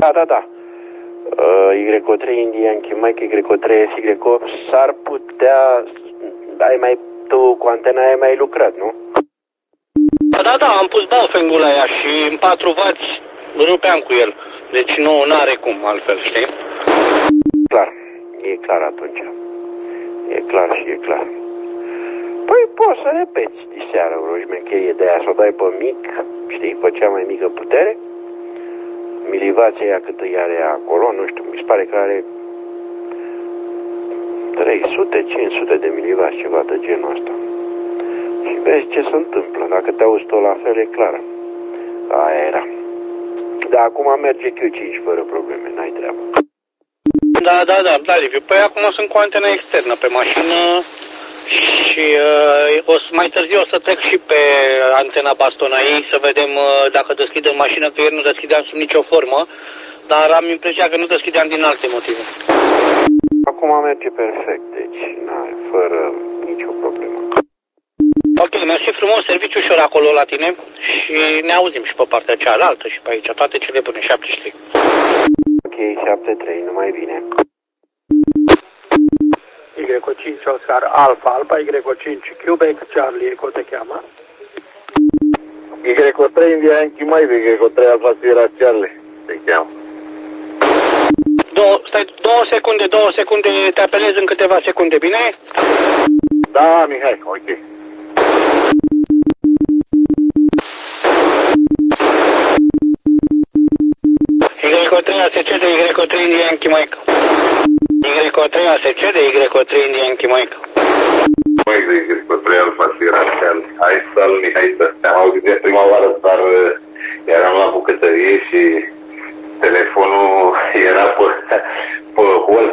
Da. Y3 India Mike, Y3 SY, s-ar putea, tu cu antena ai mai lucrat, nu? Da, am pus Baofeng-ul la ea și în 4W rupeam cu el. Deci nu are cum altfel, știi? E clar atunci. E clar. Păi poți să repeți diseară o șmecherie de aia, să o dai pe mic, știi, pe cea mai mică putere. Milivația aia cât îi are acolo, nu știu, mi se pare că are 300-500 de milivați, ceva de genul ăsta. Și vezi ce se întâmplă. Dacă te auzi tot la fel, e clar. Aia era. Dar acum merge Q5 fără probleme, n-ai treabă. Da, Liviu. Păi acum sunt cu antena externă pe mașină și mai târziu o să trec și pe antena bastonării să vedem dacă deschidem mașină, că ieri nu deschideam sub nicio formă, dar am impresia că nu deschideam din alte motive. Acum merge perfect, deci fără nicio problemă. Ok, mersi frumos, serviciu ușor acolo la tine și ne auzim și pe partea cealaltă și pe aici. Toate cele bune, 73. Ok, 73, numai bine. Y5 Oscar Alfa, Y5 Quebec Charlie, Eco te cheamă? Y3 India Yankee Mike, Y3 Alfa Sierra Charlie, te cheamă. Stai 2 secunde, te apelez în câteva secunde, bine? Da, Mihai, ok. Y3 ASC de Y3 India Yankee Mike. Y3 ASC de Y3 India Yankee Mike. Mike de Y3 Alfa Sierra Charlie. Hai să-l, Mihai, te-am auzit de prima oară, dar eram la bucătărie și telefonul era pe hol.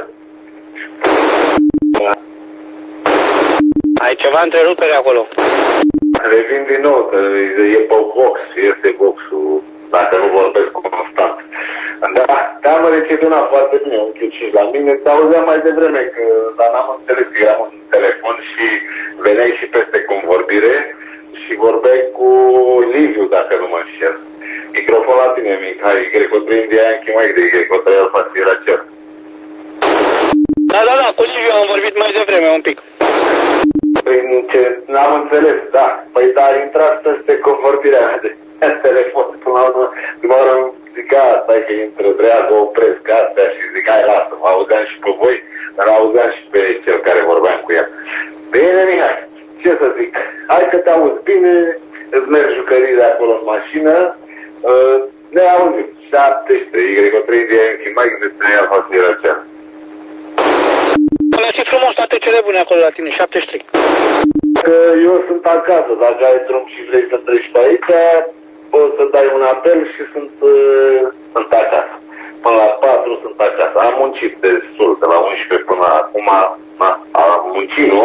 Ai ceva întrerupere acolo? Revin din nou, că e pe box, este boxul, dacă nu vorbesc constant. Da, te-am recepționat foarte bine, un Q5 la mine, te auzeam mai devreme, dar n-am înțeles că eram în telefon și veneai și peste convorbire și vorbeai cu Liviu, dacă nu mă înșel. Microfon la tine, Mihai, Y3 India Yankee Mike de Y3 Alfa Sierra Charlie. Da, cu Liviu am vorbit mai devreme un pic. Păi n-am înțeles, da. Păi da, a intrat peste convorbirea mea de telefon. Până la urmă, prima oară zic, stai că intră dreagă, opresc astea și zic, hai, lasă, mă auzeam și pe voi, dar auzeam și pe cel care vorbeam cu el. Bine, Mihai, ce să zic, hai că te auzi bine, îți mergi jucării de acolo în mașină, ne auzim, 73, Y3 India Yankee Mike de 3 Alfa Sierra Charlie. Mersi frumos, toate cele bune acolo la tine, 73. Că eu sunt acasă, dacă ai drum și vrei să treci pe aici, poți să dai un apel și sunt acasă. Până la 4 sunt acasă. Am muncit destul, de la 11 până acum, am muncit, nu?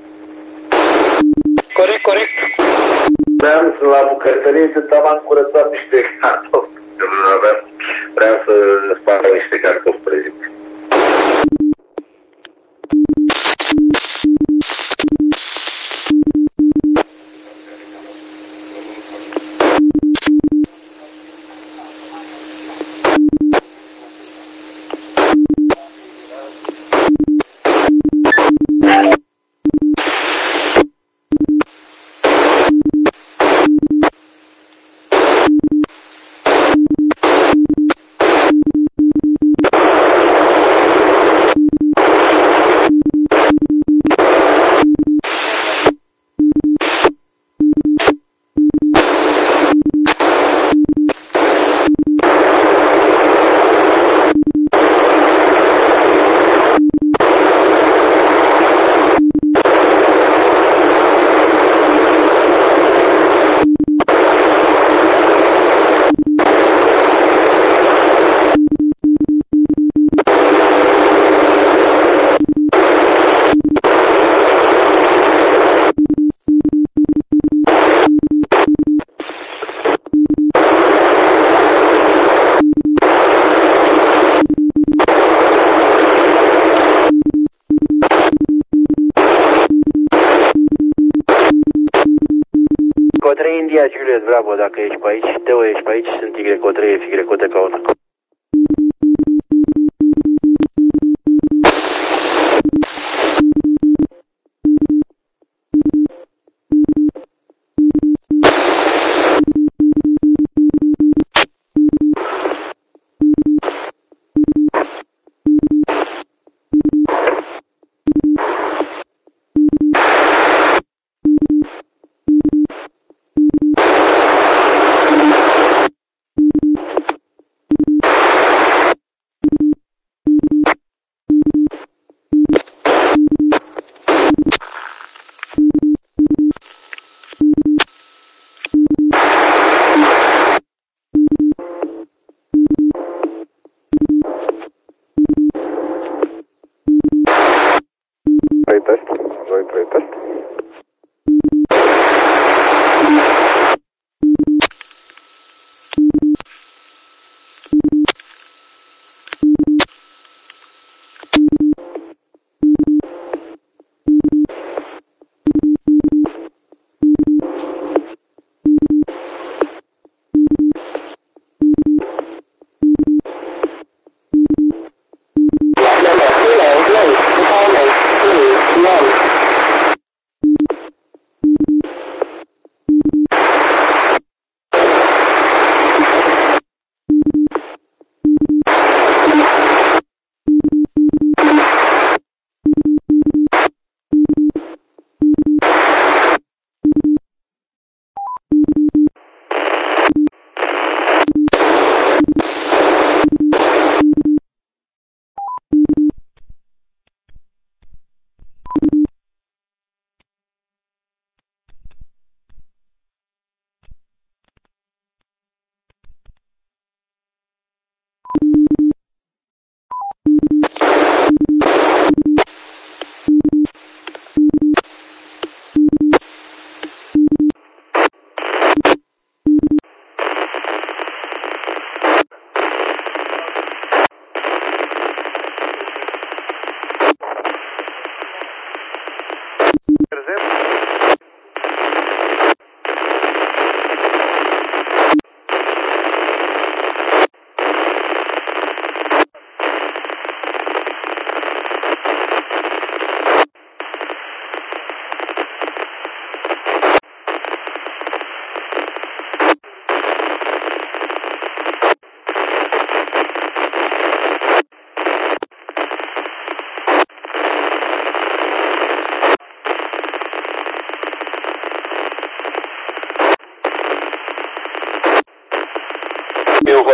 Corect. Sunt la bucătărie, m-am curățat niște cartofi. Vreau să fac niște cartofi prăjiți. India Juliet, bravo, dacă ești pe aici, Teo ești pe aici, sunt Y3, Y te caută.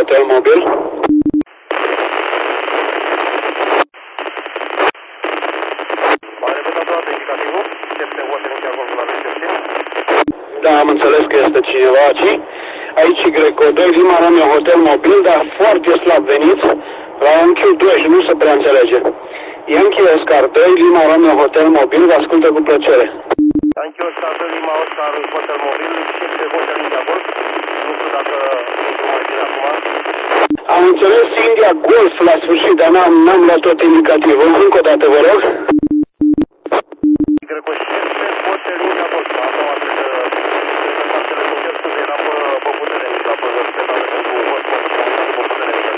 Hotel Mobil. Da, am înțeles că este cineva aici. Aici Greco 2, Lima Romeo Hotel Mobil, dar foarte slab veniți la MQ2 și nu se prea înțelege. Yankee Oscar 2, Lima Romeo Hotel Mobil, vă ascultă cu plăcere. Yankee Oscar 2, Lima Oscar Hotel Mobil, șef de hotel India Golf. Nu știu dacă intru mai bine acum. Am înțeles India Golf la sfârșit, dar n-am luat tot indicativul. Încă o dată, vă rog. Greco, șef de hotel India Golf. Acum cred că cer scuze, eram pe putere mică, pe spetare pentru Cosmos și am uitat pe putere mică.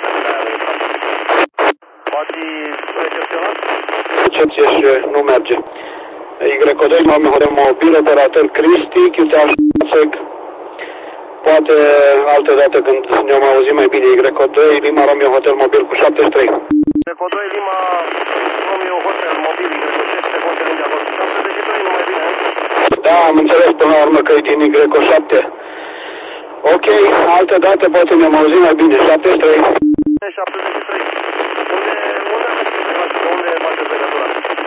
Poate recepționat? Recepție și nu merge. Y2, Romeo Hotel Mobil, operator Cristi, QTH, poate altă dată când ne-am auzit mai bine. Y2, Lima Romeo Hotel Mobil cu 73. Y2, Lima Romeo Hotel Mobil, Y7 Hotel India Golf. 73, nu mai bine? Da, am înțeles până la urmă că e din Y7. Ok, altă dată poate ne-am auzit mai bine. 73. 73. Unde faceți legătura?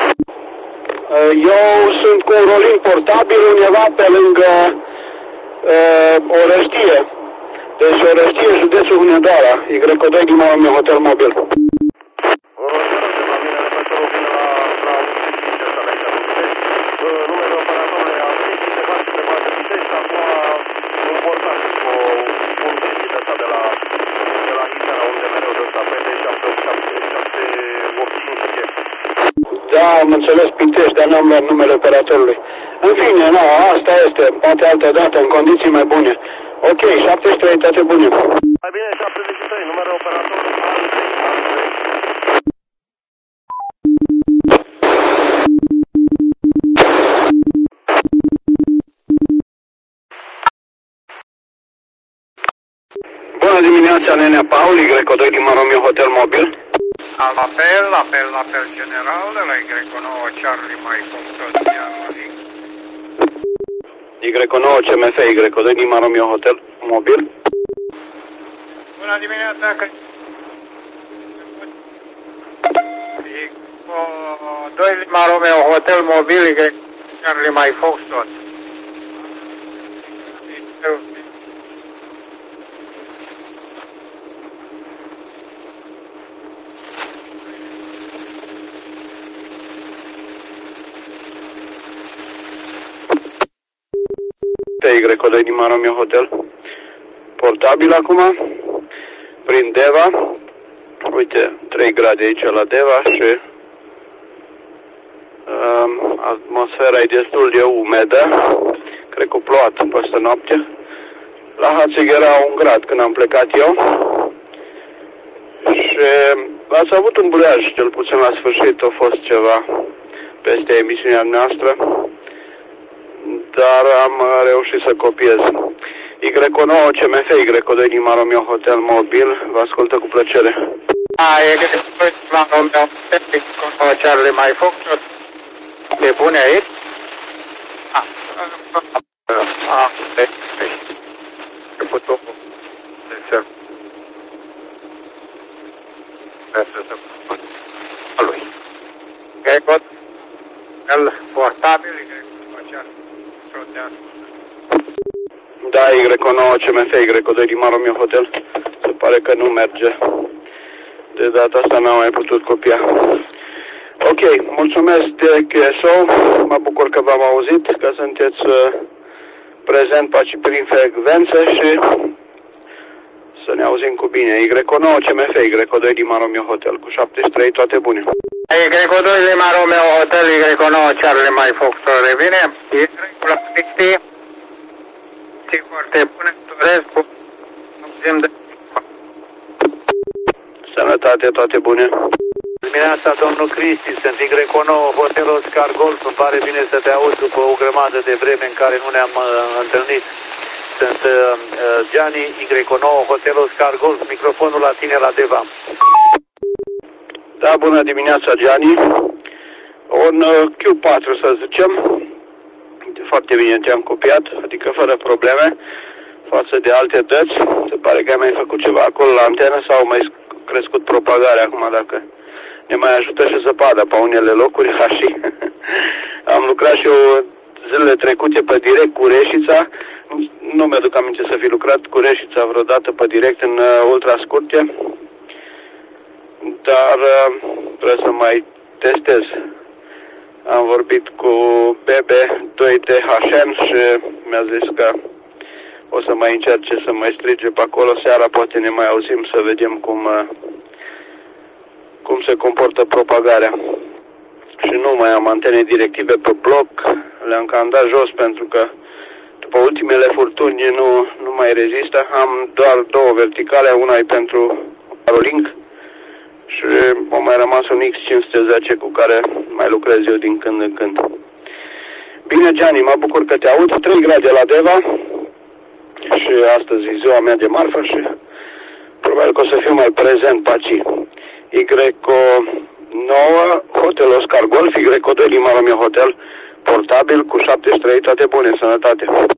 Eu sunt cu un rolin portabil undeva pe lângă Orăștie. Deci Orăștie, județul Hunedoara. Y2 din Romeo Hotel Mobil. Numele operatorului a venit și se face pe bază Pitești, acum importat cu un chestii de ăsta de la Hitara, unde mereu de ăsta pe 785G. Da, am înțeles Pitești, dar n-am luat numele operatorului. În fine, nu, asta este, poate altă dată, în condiții mai bune. Ok, 73, toate bune. Mai bine 73, numele operatorului Andrei. Bună dimineața, Nenea Paul, Y2 din Romeo Hotel Mobil. Apel general de la Y9 Charlie mai Foxtrot Y9 CMF, Y2 din Romeo Hotel Mobil. Bună dimineața, că... Y2 Lima Romeo Hotel Mobil, Y Charlie mai Foxtrot. Y2 din Romeo Hotel. Portabil acum, prin Deva. Uite, 3 grade aici la Deva și atmosfera e destul de umedă. Cred că a plouat peste noapte. La Hațig era 1 grad când am plecat eu. Și ați avut un buleaj, cel puțin la sfârșit a fost ceva peste emisiunea noastră. Dar am reușit să copiez. Y9 CMF, Y2 din Romeo Hotel Mobil, vă ascultă cu plăcere. Y2 Lima Romeo Hotel, Y9 Charlie mai Foxtrot. E bune aici? Începutul de ser. Lui. Y2 portabil, Y9 Charlie. Da, Y9 CMF, Y2 din Romeo Hotel. Se pare că nu merge. De data asta n-am mai putut copia. Ok, mulțumesc de QSO. Mă bucur că v-am auzit, că sunteți prezent pe prin frecvență și să ne auzim cu bine. Y9 CMF, Y2 din Romeo Hotel cu 73, toate bune. Y2 Lima Romeo Hotel, Y9 Charlie mai Foxtrot, revine. E regulă Cristi. Și foarte bune, doresc cu auzim de... Sănătate, toate bune. Dimineața, domnul Cristi, sunt Y9 Hotel Oscar Golf. Îmi pare bine să te aud după o grămadă de vreme în care nu ne-am întâlnit. Sunt Gianni, Y9 Hotel Oscar Golf, microfonul la tine la Deva. Da, bună dimineața, Gianni. Un Q4, să zicem. Foarte bine te-am copiat, adică fără probleme. față de alte dăți. Se pare că ai mai făcut ceva acolo la antenă sau mai crescut propagarea acum, dacă ne mai ajută și zăpada pe unele locuri, și am lucrat și eu zilele trecute pe direct cu Reșița. Nu mi-aduc aminte să fi lucrat cu Reșița vreodată pe direct în ultrascurte, dar trebuie să mai testez. Am vorbit cu BB2THN și mi-a zis că o să mai încerce să mai strige pe acolo. Seara poate ne mai auzim să vedem cum se comportă propagarea. Și nu mai am antene directive pe bloc, le-am cam dat jos pentru că după ultimele furtuni nu mai rezistă. Am doar 2 verticale, una e pentru Starlink și a mai rămas un X510 cu care mai lucrez eu din când în când. Bine, Gianni, mă bucur că te aud. 3 grade la Deva și astăzi e ziua mea de marfă și probabil că o să fiu mai prezent pe aici. Y9 Hotel Oscar Golf, Y2 Lima Romeo Hotel portabil cu 73, toate bune, sănătate.